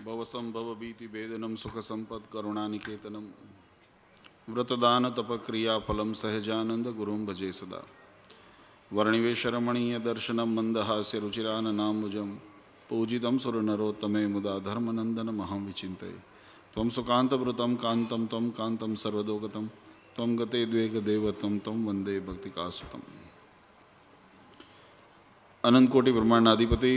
भवसंभव भीति भेदनम सुख संपद करुणानिकेतनम व्रतदान तपक्रिया फलम सहजानंद गुरुं भजे सदा वर्णिवेश रमणीय दर्शनम मंदहास्य रुचिराननाम्बुजं पूजितं सुरनरोत्तमे मुदा धर्मनंदनमहं विचिन्तये त्वं सुकान्तवृतं कान्तं त्वं कान्तं सर्वदोगतं त्वं गते द्वेगदेवतं त्वं वंदे भक्तिकासुतम्। अनंतकोटि ब्रह्मांडाधिपति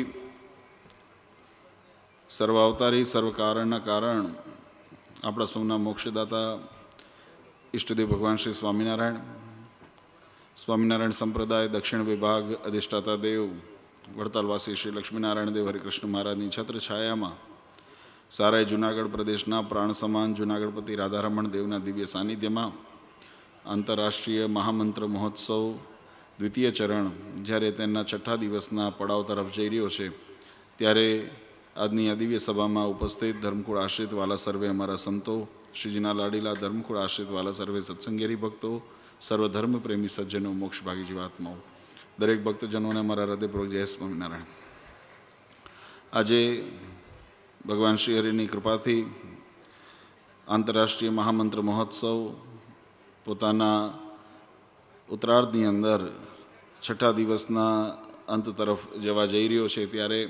सर्वावतारी सर्वकारणना कारण अपना सौना मोक्षदाता इष्टदेव भगवान श्री स्वामीनारायण संप्रदाय दक्षिण विभाग अधिष्ठाता देव वड़तालवासी श्री लक्ष्मीनारायण देव हरिकृष्ण महाराज की छत्र छाया में साराय जूनागढ़ प्रदेशना प्राण समान जूनागढ़पति राधारमण देवना दिव्य सानिध्य में आंतरराष्ट्रीय महामंत्र महोत्सव द्वितीय चरण જ્યારે તેના છઠ્ઠા દિવસના પડાવ તરફ જઈ રહ્યો છે ત્યારે આજની આ દિવ્ય સભામાં ઉપસ્થિત ધર્મકુળ આશ્રિત વાલા સર્વે અમારા સંતો શ્રીજીના લાડીલા ધર્મકુળ આશ્રિત વાલા સર્વે સત્સંગેરી ભક્તો સર્વધર્મ પ્રેમી સજ્જનો મોક્ષભાગી જીવાત્માઓ દરેક ભક્તજનોને અમારા હૃદયપૂર્વક જય સ્વામિનારાયણ। આજે ભગવાન શ્રી હરિની કૃપાથી આંતરરાષ્ટ્રીય મહામંત્ર મહોત્સવ પોતાના ઉત્તરાર્ધની અંદર છઠ્ઠા દિવસના અંત તરફ જવા જઈ રહ્યો છે ત્યારે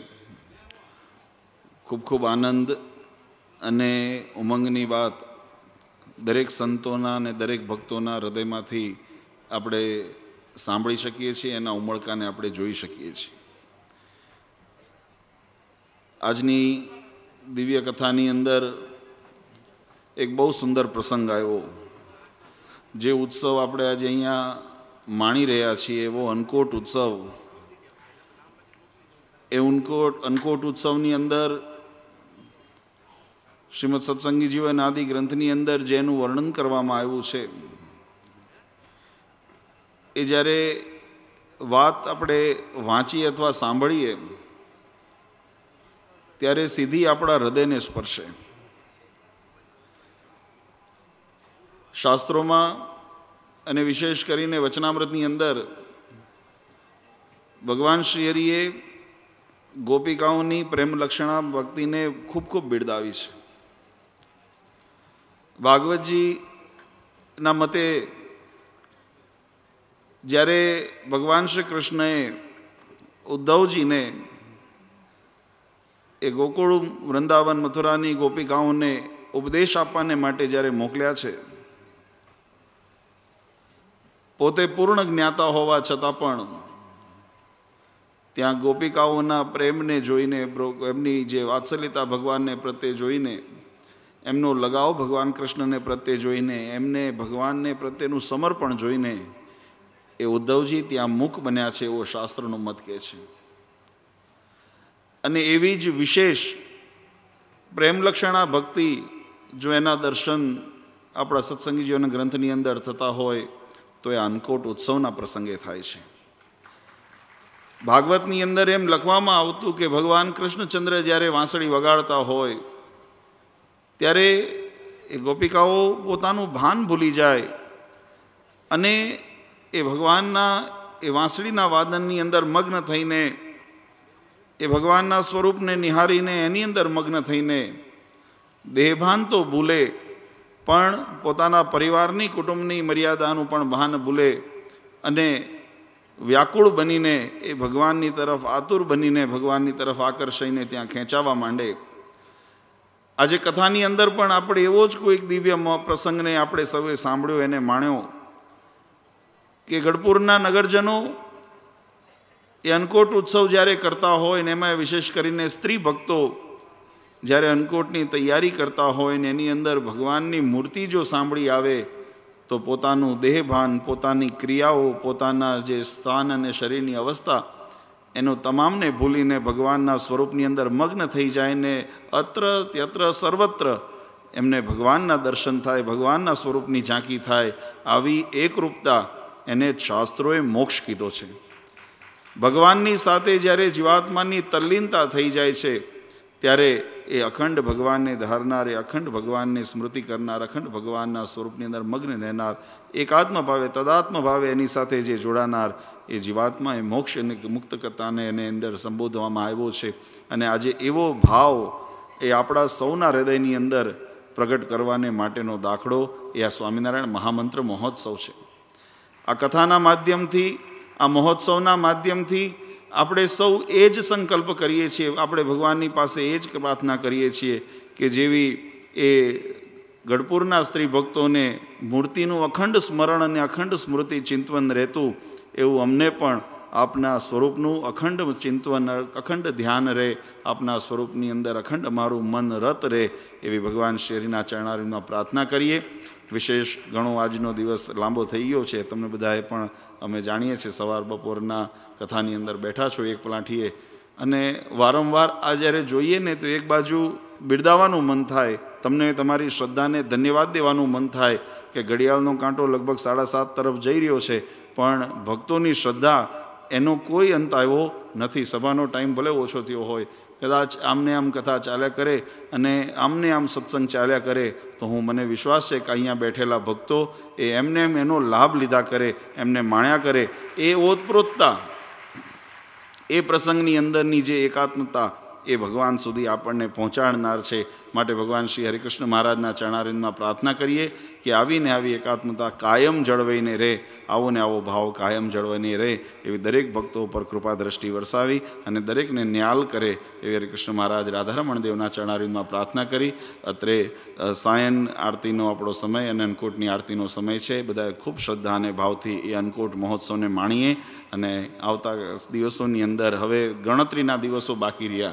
ખૂબ ખૂબ આનંદ અને ઉમંગની વાત દરેક સંતોના અને દરેક ભક્તોના હૃદયમાંથી આપણે સાંભળી શકીએ છીએ, એના ઉમળકાને આપણે જોઈ શકીએ છીએ। આજની દિવ્ય કથાની અંદર એક બહુ સુંદર પ્રસંગ આવ્યો। જે ઉત્સવ આપણે આજે અહીંયા માણી રહ્યા છીએ એવો અન્નકોટ ઉત્સવ, એ અન્નકોટ ઉત્સવની અંદર શ્રીમદ સત્સંગી જીવન આદિ ગ્રંથની અંદર જેનું વર્ણન કરવામાં આવ્યું છે એ જ્યારે વાત આપણે વાંચીએ અથવા સાંભળીએ ત્યારે સીધી આપણા હૃદયને સ્પર્શે। શાસ્ત્રોમાં અને વિશેષ કરીને વચનામૃતની અંદર ભગવાન શ્રી હરિએ ગોપિકાઓની પ્રેમલક્ષણા ભક્તિને ખૂબ ખૂબ બિરદાવી છે। ભાગવતજીના મતે જ્યારે ભગવાન શ્રી કૃષ્ણએ ઉદ્ધવજીને એ ગોકુળ વૃંદાવન મથુરાની ગોપિકાઓને ઉપદેશ આપવાને માટે જ્યારે મોકલ્યા છે, પોતે પૂર્ણ જ્ઞાતા હોવા છતાં પણ ત્યાં ગોપિકાઓના પ્રેમને જોઈને, એમની જે વાત્સલ્યતા ભગવાનને પ્રત્યે જોઈને, એમનો લગાવ ભગવાન કૃષ્ણને પ્રત્યે જોઈને, એમને ભગવાનને પ્રત્યેનું સમર્પણ જોઈને એ ઉદ્ધવજી ત્યાં મૂક બન્યા છે એવો શાસ્ત્રનો મત કહે છે। અને એવી જ વિશેષ પ્રેમલક્ષણા ભક્તિ જો એના દર્શન આપણા સત્સંગી જીવન ગ્રંથની અંદર થતા હોય તો એ અન્નકોટ ઉત્સવના પ્રસંગે થાય છે। ભાગવતની અંદર એમ લખવામાં આવતું કે ભગવાન કૃષ્ણચંદ્ર જ્યારે વાંસળી વગાડતા હોય ત્યારે એ ગોપિકાઓ પોતાનું ભાન ભૂલી જાય અને એ ભગવાનના એ વાંસળીના વાદનની અંદર મગ્ન થઈને, એ ભગવાનના સ્વરૂપને નિહારીને એની અંદર મગ્ન થઈને દેહભાન તો ભૂલે પણ પોતાના પરિવારની કુટુંબની મર્યાદાનું પણ ભાન ભૂલે અને વ્યાકુળ બનીને એ ભગવાનની તરફ આતુર બનીને ભગવાનની તરફ આકર્ષાઈને ત્યાં ખેંચાવા માંડે। આજે કથાની અંદર પણ આપણે એવો જ કોઈક દિવ્ય પ્રસંગને આપણે સૌએ સાંભળ્યો, એને માણ્યો કે ગઢપુરના નગરજનો એ અન્નકોટ ઉત્સવ જ્યારે કરતા હોય ને એમાં વિશેષ કરીને સ્ત્રી ભક્તો જ્યારે અન્નકોટની તૈયારી કરતા હોય ને એની અંદર ભગવાનની મૂર્તિ જો સાંભળી આવે તો પોતાનું દેહભાન, પોતાની ક્રિયાઓ, પોતાના જે સ્થાન અને શરીરની અવસ્થા એનો તમામને ભૂલીને ભગવાનના સ્વરૂપની અંદર મગ્ન થઈ જાય ને અત્ર ત્યત્ર સર્વત્ર એમને ભગવાનના દર્શન થાય, ભગવાનના સ્વરૂપની ઝાંકી થાય। આવી એકરૂપતા એને શાસ્ત્રોએ મોક્ષ કીધો છે। ભગવાનની સાથે જ્યારે જીવાત્માની તલ્લીનતા થઈ જાય છે ત્યારે એ અખંડ ભગવાનને ધારનાર, એ અખંડ ભગવાનને સ્મૃતિ કરનાર, અખંડ ભગવાનના સ્વરૂપની અંદર મગ્ન રહેનાર, એકાત્મ ભાવે તદાત્મ ભાવે એની સાથે જે જોડાનાર એ જીવાત્મા એ મોક્ષ અને મુક્તકતાને એની અંદર સંબોધવામાં આવ્યો છે। અને આજે એવો ભાવ એ આપણા સૌના હૃદયની અંદર પ્રગટ કરવાને માટેનો દાખલો એ આ સ્વામિનારાયણ મહામંત્ર મહોત્સવ છે. આ કથાના માધ્યમથી, આ મહોત્સવના માધ્યમથી આપણે સૌ એ જ સંકલ્પ કરીએ છીએ, આપણે ભગવાનની પાસે એ જ પ્રાર્થના કરીએ છીએ કે જેવી એ ગઢપુરના સ્ત્રી ભક્તોને મૂર્તિનું અખંડ સ્મરણ અને અખંડ સ્મૃતિ ચિંતવન રહેતું, એવું અમને પણ આપના સ્વરૂપનું અખંડ ચિંતવન, અખંડ ધ્યાન રહે, આપના સ્વરૂપની અંદર અખંડ અમારું મન રત રહે, એવી ભગવાન શ્રીના ચરણારવિંદમાં પ્રાર્થના કરીએ. વિશેષ ઘણો આજનો દિવસ લાંબો થઈ ગયો છે, તમને બધાએ પણ અમે જાણીએ છીએ, સવાર બપોરના કથાની અંદર બેઠા છો એક પલાઠીએ, અને વારંવાર આ જ્યારે જોઈએ ને તો એક બાજુ બિરદાવવાનું મન થાય, તમને તમારી શ્રદ્ધાને ધન્યવાદ દેવાનું મન થાય કે ઘડિયાળનો કાંટો લગભગ 7:30 તરફ જઈ રહ્યો છે, પણ ભક્તોની શ્રદ્ધા એનો કોઈ અંત આવ્યો નથી. સભાનો ટાઈમ ભલે ઓછો થયો હોય, કદાચ આમને આમ કથા ચાલ્યા કરે અને આમને આમ સત્સંગ ચાલ્યા કરે, તો મને વિશ્વાસ છે કે અહીંયા બેઠેલા ભક્તો એ એમને એમ એનો લાભ લીધા કરે, એમને માણ્યા કરે. એ ઓતપ્રોતતા, એ પ્રસંગની અંદરની જે એકાત્મતા એ ભગવાન સુધી આપણને પહોંચાડનાર છે. માટે ભગવાન શ્રી હરિકૃષ્ણ મહારાજના ચરણારવિંદમાં પ્રાર્થના કરીએ કે આવીને આવી એકાત્મતા કાયમ જળવાઈને રહે, આવો ને આવો ભાવ કાયમ જળવાઈને રહે, એવી દરેક ભક્તો ઉપર કૃપા દ્રષ્ટિ વરસાવી અને દરેકને ન્યાલ કરે એવી હરિકૃષ્ણ મહારાજ રાધારમણ દેવના ચરણારવિંદમાં પ્રાર્થના કરી. અત્રે સાયન આરતીનો આપણો સમય અને અન્નકૂટની આરતીનો સમય છે. બધા ખૂબ શ્રદ્ધા અને ભાવથી એ અન્નકૂટ મહોત્સવને માણીએ. અને આવતા દિવસોની અંદર હવે ગણતરીના દિવસો બાકી રહ્યા.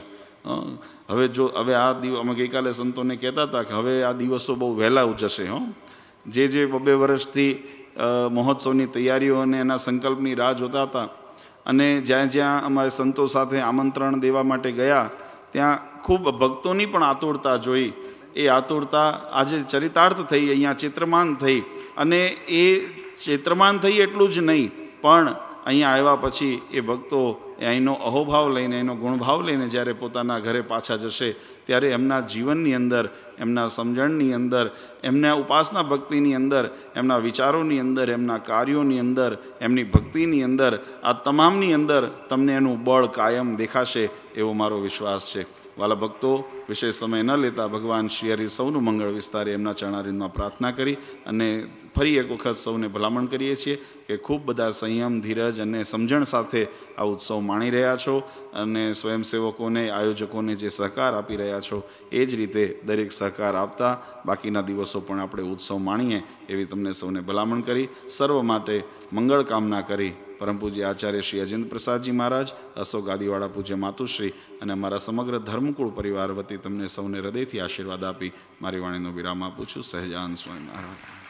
હવે આ અમે ગઈકાલે સંતોને કહેતા હતા કે હવે આ દિવસો બહુ વહેલા જશે. જે 2 વર્ષથી મહોત્સવની તૈયારીઓ અને એના સંકલ્પની રાહ જોતા હતા, અને જ્યાં જ્યાં અમારે સંતો સાથે આમંત્રણ દેવા માટે ગયા, ત્યાં ખૂબ ભક્તોની પણ આતુરતા જોઈ. એ આતુરતા આજે ચરિતાર્થ થઈ, અહીંયા ચિત્રમાન થઈ. અને એ ચિત્રમાન થઈ એટલું જ નહીં, પણ અહીંયા આવ્યા પછી એ ભક્તો અહીંનો અહોભાવ લઈને, એનો ગુણભાવ લઈને જ્યારે પોતાના ઘરે પાછા જશે, ત્યારે એમના જીવનની અંદર, એમના સમજણની અંદર, એમના ઉપાસના ભક્તિની અંદર, એમના વિચારોની અંદર, એમના કાર્યોની અંદર, એમની ભક્તિની અંદર, આ તમામની અંદર તમને એનું બળ કાયમ દેખાશે એવો મારો વિશ્વાસ છે. વાલા ભક્તો, વિશેષ સમય ન લેતા ભગવાન શ્રી હરિ સૌનું મંગળ વિસ્તારે એમના ચરણારવિંદમાં પ્રાર્થના કરી અને ફરી એક વખત સૌને ભલામણ કરીએ છીએ કે ખૂબ બધા સંયમ, ધીરજ અને સમજણ સાથે આ ઉત્સવ માણી રહ્યા છો, અને સ્વયંસેવકોને, આયોજકોને જે સહકાર આપી રહ્યા છો, એ જ રીતે દરેક સહકાર આપતા બાકીના દિવસો પણ આપણે ઉત્સવ માણીએ એવી તમને સૌને ભલામણ કરી, સર્વ માટે મંગળ કામના કરી પરમ પૂજ્ય આચાર્ય શ્રી અજેન્દ્ર પ્રસાદજી મહારાજ, અશોક ગાદીવાળા પૂજ્ય માતુશ્રી અને અમારા સમગ્ર ધર્મકુળ પરિવાર વતી તમને સૌને હૃદયથી આશીર્વાદ આપી મારી વાણીનો વિરામ આપું છું. સહજાનંદ સ્વામી મહારાજ.